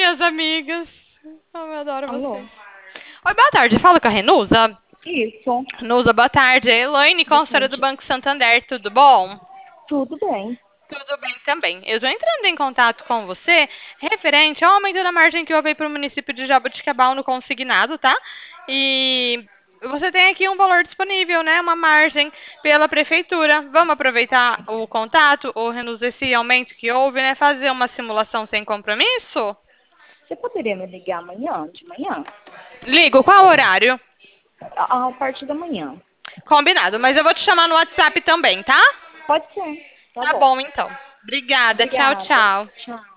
minhas amigas. Eu adoro Alô? vocês. Oi, boa tarde. Fala com a Renusa. Isso. Renusa, boa tarde. É Elaine, Boa consultora do tarde. Banco Santander. Tudo bom? Tudo bem. Tudo bem também. Eu estou entrando em contato com você referente ao aumento da margem que houve para o município de Jaboticabal no consignado, tá? E você tem aqui um valor disponível, né? Uma margem pela prefeitura. Vamos aproveitar o contato, ou Renusa, esse aumento que houve, né? Fazer uma simulação sem compromisso? Você poderia me ligar amanhã, de manhã? Ligo, qual horário? A partir da manhã. Combinado, mas eu vou te chamar no WhatsApp também, tá? Pode ser. Tá Tá bom. bom, então. Obrigada. Tchau, Obrigada. tchau. Tchau.